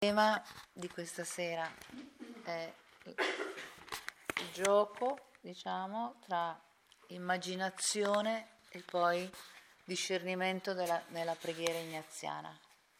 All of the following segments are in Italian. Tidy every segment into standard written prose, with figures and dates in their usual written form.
Il tema di questa sera è il gioco, tra immaginazione e poi discernimento nella preghiera ignaziana.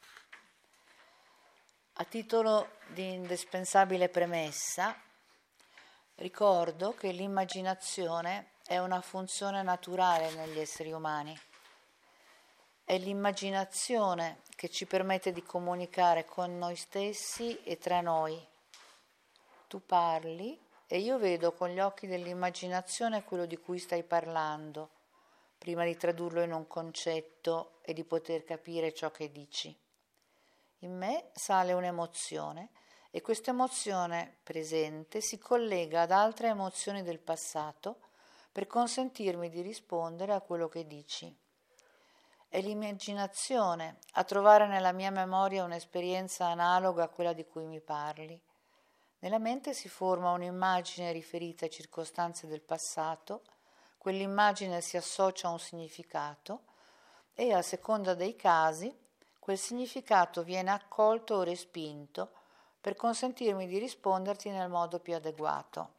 A titolo di indispensabile premessa, ricordo che l'immaginazione è una funzione naturale negli esseri umani. È l'immaginazione che ci permette di comunicare con noi stessi e tra noi. Tu parli e io vedo con gli occhi dell'immaginazione quello di cui stai parlando, prima di tradurlo in un concetto e di poter capire ciò che dici. In me sale un'emozione e questa emozione presente si collega ad altre emozioni del passato per consentirmi di rispondere a quello che dici. È l'immaginazione a trovare nella mia memoria un'esperienza analoga a quella di cui mi parli. Nella mente si forma un'immagine riferita a circostanze del passato, quell'immagine si associa a un significato e, a seconda dei casi, quel significato viene accolto o respinto per consentirmi di risponderti nel modo più adeguato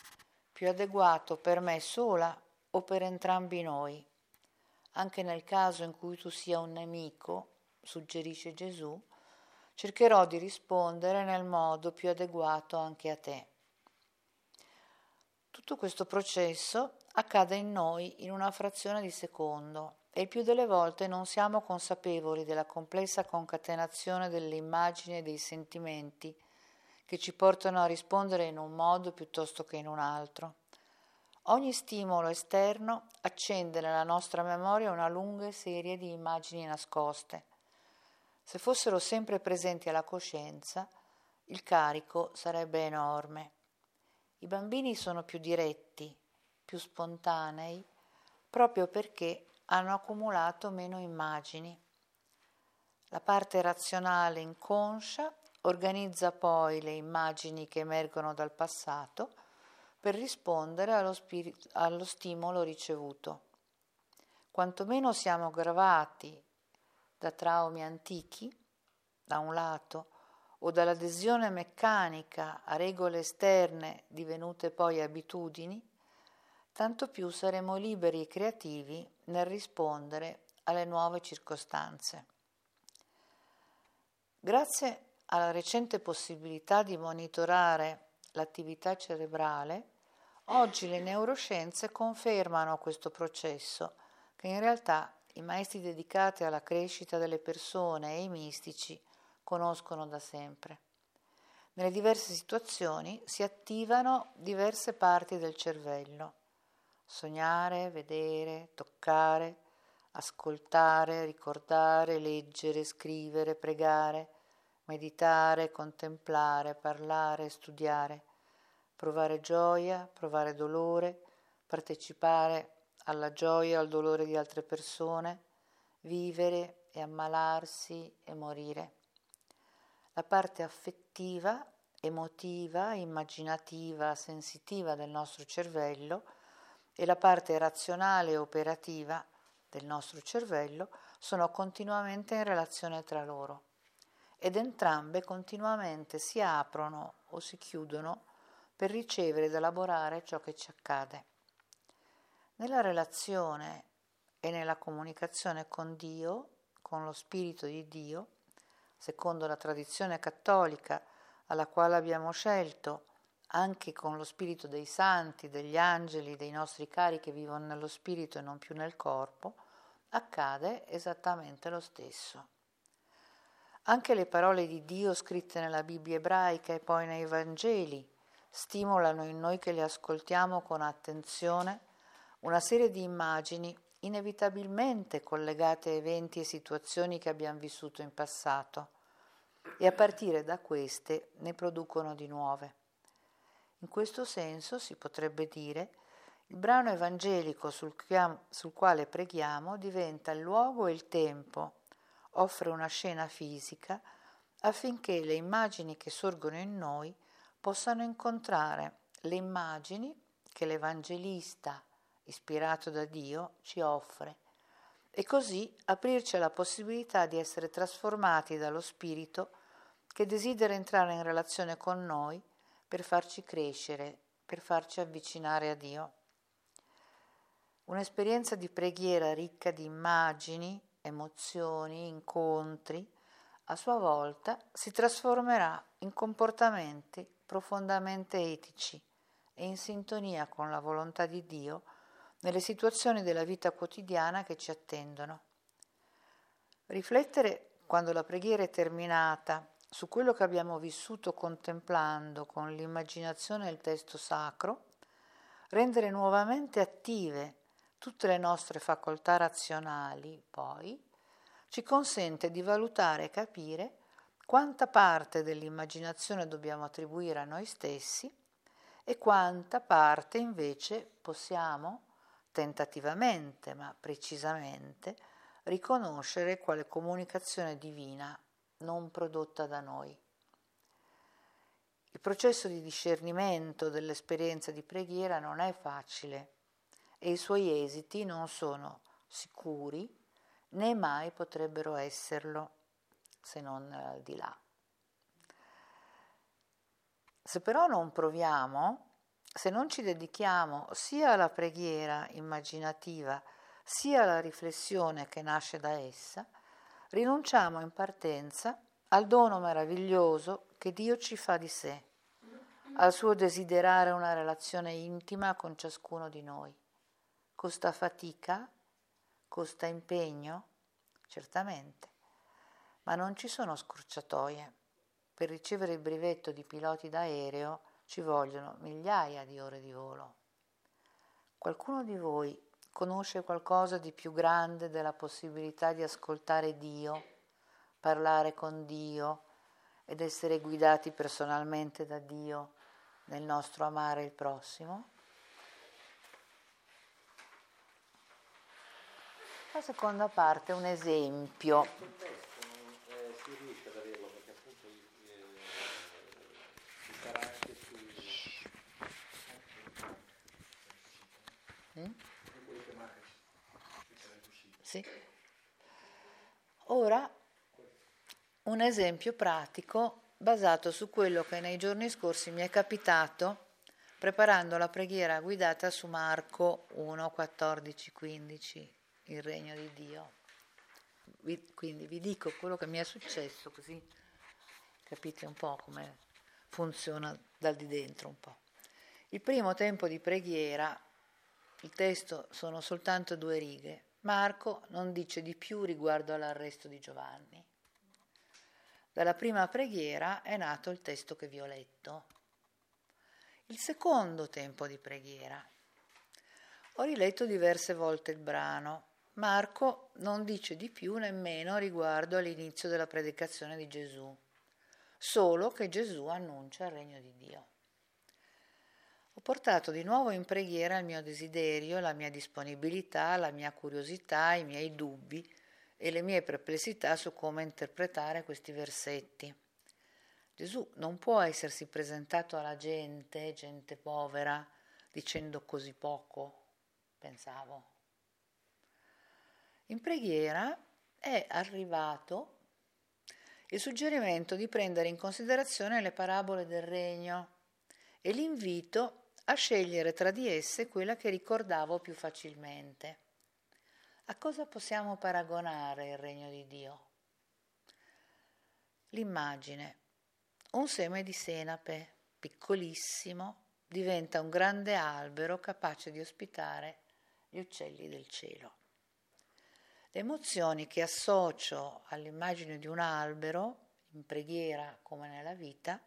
per me sola o per entrambi noi. Anche nel caso in cui tu sia un nemico, suggerisce Gesù, cercherò di rispondere nel modo più adeguato anche a te. Tutto questo processo accade in noi in una frazione di secondo e il più delle volte non siamo consapevoli della complessa concatenazione delle immagini e dei sentimenti che ci portano a rispondere in un modo piuttosto che in un altro. Ogni stimolo esterno accende nella nostra memoria una lunga serie di immagini nascoste. Se fossero sempre presenti alla coscienza, il carico sarebbe enorme. I bambini sono più diretti, più spontanei, proprio perché hanno accumulato meno immagini. La parte razionale inconscia organizza poi le immagini che emergono dal passato per rispondere allo stimolo ricevuto. Quanto meno siamo gravati da traumi antichi, da un lato, o dall'adesione meccanica a regole esterne divenute poi abitudini, tanto più saremo liberi e creativi nel rispondere alle nuove circostanze. Grazie alla recente possibilità di monitorare l'attività cerebrale, oggi le neuroscienze confermano questo processo che in realtà i maestri dedicati alla crescita delle persone e i mistici conoscono da sempre. Nelle diverse situazioni si attivano diverse parti del cervello: sognare, vedere, toccare, ascoltare, ricordare, leggere, scrivere, pregare, meditare, contemplare, parlare, studiare, provare gioia, provare dolore, partecipare alla gioia o al dolore di altre persone, vivere e ammalarsi e morire. La parte affettiva, emotiva, immaginativa, sensitiva del nostro cervello e la parte razionale e operativa del nostro cervello sono continuamente in relazione tra loro ed entrambe continuamente si aprono o si chiudono per ricevere ed elaborare ciò che ci accade. Nella relazione e nella comunicazione con Dio, con lo Spirito di Dio, secondo la tradizione cattolica alla quale abbiamo scelto, anche con lo Spirito dei Santi, degli angeli, dei nostri cari che vivono nello Spirito e non più nel corpo, accade esattamente lo stesso. Anche le parole di Dio scritte nella Bibbia ebraica e poi nei Vangeli stimolano in noi che le ascoltiamo con attenzione una serie di immagini inevitabilmente collegate a eventi e situazioni che abbiamo vissuto in passato e a partire da queste ne producono di nuove. In questo senso si potrebbe dire il brano evangelico sul quale preghiamo diventa il luogo e il tempo, offre una scena fisica affinché le immagini che sorgono in noi possano incontrare le immagini che l'Evangelista, ispirato da Dio, ci offre e così aprirci alla possibilità di essere trasformati dallo Spirito che desidera entrare in relazione con noi per farci crescere, per farci avvicinare a Dio. Un'esperienza di preghiera ricca di immagini, emozioni, incontri, a sua volta si trasformerà in comportamenti profondamente etici e in sintonia con la volontà di Dio nelle situazioni della vita quotidiana che ci attendono. Riflettere, quando la preghiera è terminata, su quello che abbiamo vissuto contemplando con l'immaginazione il testo sacro, rendere nuovamente attive tutte le nostre facoltà razionali, poi, ci consente di valutare e capire quanta parte dell'immaginazione dobbiamo attribuire a noi stessi e quanta parte invece possiamo, tentativamente ma precisamente, riconoscere quale comunicazione divina non prodotta da noi. Il processo di discernimento dell'esperienza di preghiera non è facile e i suoi esiti non sono sicuri né mai potrebbero esserlo, se non al di là. Se però non proviamo, se non ci dedichiamo sia alla preghiera immaginativa sia alla riflessione che nasce da essa, rinunciamo in partenza al dono meraviglioso che Dio ci fa di sé, al suo desiderare una relazione intima con ciascuno di noi. Costa fatica? Costa impegno? Certamente, ma non ci sono scorciatoie. Per ricevere il brevetto di piloti d'aereo ci vogliono migliaia di ore di volo. Qualcuno di voi conosce qualcosa di più grande della possibilità di ascoltare Dio, parlare con Dio ed essere guidati personalmente da Dio nel nostro amare il prossimo? La seconda parte è un esempio. Si riesce ad averlo perché appunto si sarà anche Sì. Ora un esempio pratico basato su quello che nei giorni scorsi mi è capitato preparando la preghiera guidata su Marco 1, 14, 15, il regno di Dio. Quindi vi dico quello che mi è successo, così capite un po' come funziona dal di dentro un po'. Il primo tempo di preghiera, il testo sono soltanto 2 righe. Marco non dice di più riguardo all'arresto di Giovanni. Dalla prima preghiera è nato il testo che vi ho letto. Il secondo tempo di preghiera. Ho riletto diverse volte il brano. Marco non dice di più nemmeno riguardo all'inizio della predicazione di Gesù, solo che Gesù annuncia il regno di Dio. Ho portato di nuovo in preghiera il mio desiderio, la mia disponibilità, la mia curiosità, i miei dubbi e le mie perplessità su come interpretare questi versetti. Gesù non può essersi presentato alla gente povera, dicendo così poco, pensavo. In preghiera è arrivato il suggerimento di prendere in considerazione le parabole del regno e l'invito a scegliere tra di esse quella che ricordavo più facilmente. A cosa possiamo paragonare il regno di Dio? L'immagine. Un seme di senape, piccolissimo, diventa un grande albero capace di ospitare gli uccelli del cielo. Le emozioni che associo all'immagine di un albero, in preghiera come nella vita,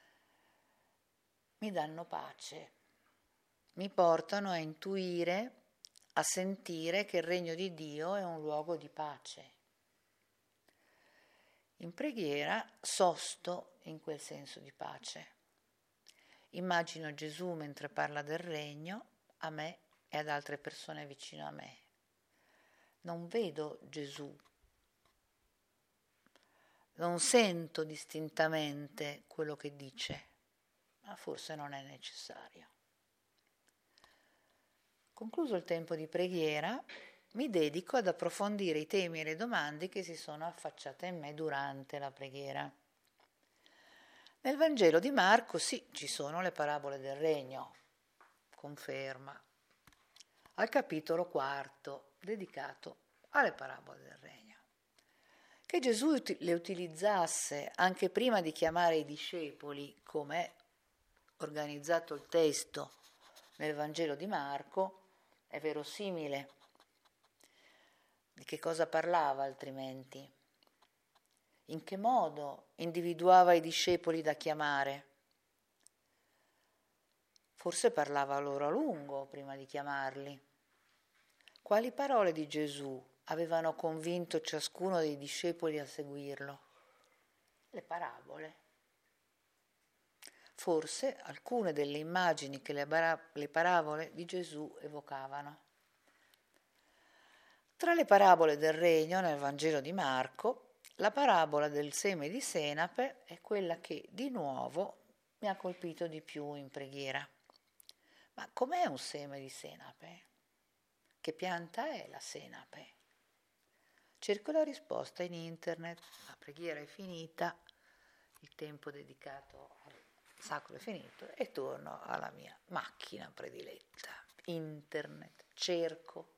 mi danno pace, mi portano a intuire, a sentire che il regno di Dio è un luogo di pace. In preghiera sosto in quel senso di pace. Immagino Gesù mentre parla del regno a me e ad altre persone vicino a me. Non vedo Gesù, non sento distintamente quello che dice, ma forse non è necessario. Concluso il tempo di preghiera, mi dedico ad approfondire i temi e le domande che si sono affacciate in me durante la preghiera. Nel Vangelo di Marco sì, ci sono le parabole del regno, conferma, al capitolo 4, dedicato alle parabole del regno. Che Gesù le utilizzasse anche prima di chiamare i discepoli, come è organizzato il testo nel Vangelo di Marco, è verosimile. Di che cosa parlava altrimenti? In che modo individuava i discepoli da chiamare? Forse parlava loro a lungo prima di chiamarli. Quali parole di Gesù avevano convinto ciascuno dei discepoli a seguirlo? Le parabole. Forse alcune delle immagini che le parabole di Gesù evocavano. Tra le parabole del regno nel Vangelo di Marco, la parabola del seme di senape è quella che di nuovo mi ha colpito di più in preghiera. Ma com'è un seme di senape? Che pianta è la senape? Cerco la risposta in internet, la preghiera è finita, il tempo dedicato al sacro è finito e torno alla mia macchina prediletta, internet, cerco.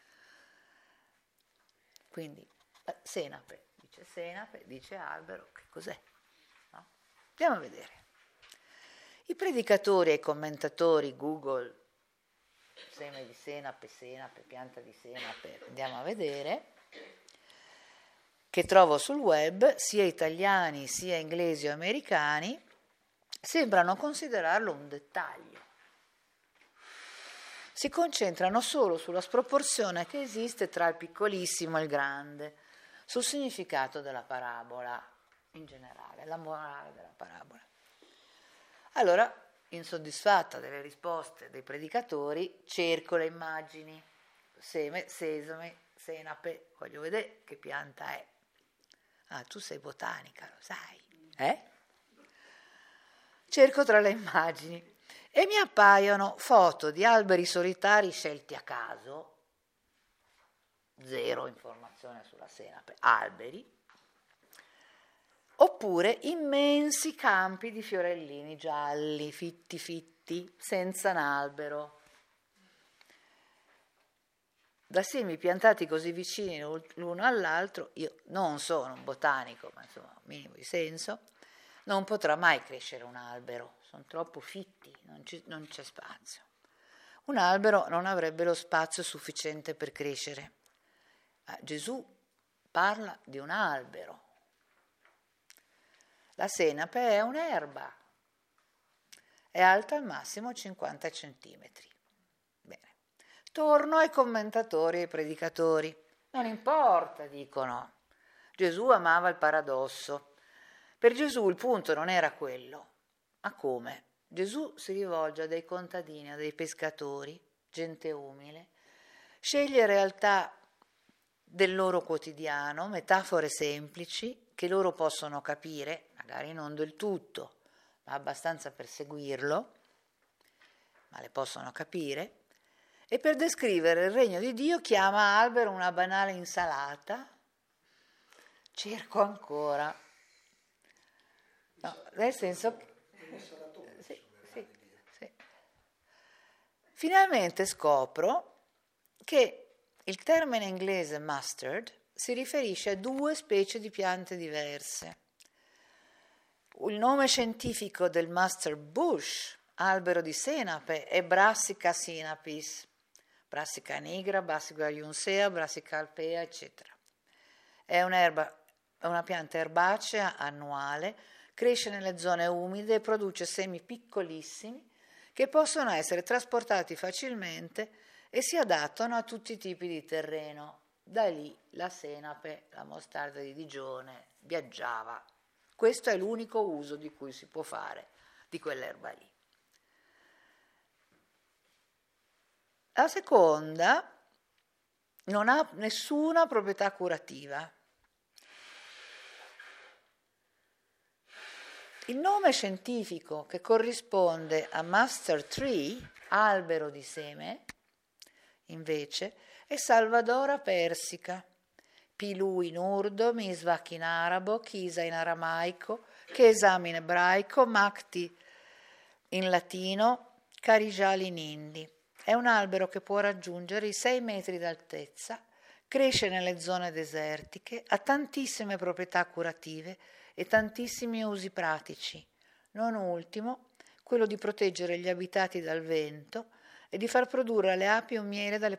Quindi senape dice albero, che cos'è? No? Andiamo a vedere. I predicatori e i commentatori Google, seme di senape, pianta di senape, andiamo a vedere, che trovo sul web, sia italiani sia inglesi o americani, sembrano considerarlo un dettaglio. Si concentrano solo sulla sproporzione che esiste tra il piccolissimo e il grande, sul significato della parabola in generale, la morale della parabola. Allora, insoddisfatta delle risposte dei predicatori, cerco le immagini, seme, sesame, senape, voglio vedere che pianta è. Ah, tu sei botanica, lo sai, Cerco tra le immagini e mi appaiono foto di alberi solitari scelti a caso, zero informazione sulla senape, alberi, oppure immensi campi di fiorellini gialli, fitti, senza un albero. Da semi piantati così vicini l'uno all'altro, io non sono un botanico, ma insomma un minimo di senso, non potrà mai crescere un albero, sono troppo fitti, non c'è spazio. Un albero non avrebbe lo spazio sufficiente per crescere. Ma Gesù parla di un albero. La senape è un'erba, è alta al massimo 50 centimetri. Bene. Torno ai commentatori e ai predicatori. Non importa, dicono. Gesù amava il paradosso. Per Gesù il punto non era quello. Ma come? Gesù si rivolge a dei contadini, a dei pescatori, gente umile, sceglie realtà del loro quotidiano, metafore semplici che loro possono capire, magari non del tutto, ma abbastanza per seguirlo, ma le possono capire, e per descrivere il regno di Dio chiama albero una banale insalata. Cerco ancora. No, nel senso che sì. Finalmente scopro che il termine inglese mustard si riferisce a due specie di piante diverse. Il nome scientifico del mustard bush, albero di senape, è Brassica sinapis, Brassica nigra, Brassica juncea, Brassica alpea, eccetera. È una pianta erbacea annuale, cresce nelle zone umide e produce semi piccolissimi che possono essere trasportati facilmente e si adattano a tutti i tipi di terreno. Da lì la senape, la mostarda di Digione, viaggiava. Questo è l'unico uso di cui si può fare di quell'erba lì. La seconda non ha nessuna proprietà curativa. Il nome scientifico che corrisponde a mustard tree, albero di seme, invece, è Salvadora persica, Pilu in urdo, Misvak in arabo, Chisa in aramaico, che esame in ebraico, Makti in latino, Carijali in hindi. È un albero che può raggiungere i 6 metri d'altezza, cresce nelle zone desertiche, ha tantissime proprietà curative e tantissimi usi pratici, non ultimo quello di proteggere gli abitati dal vento e di far produrre alle api un miele dalle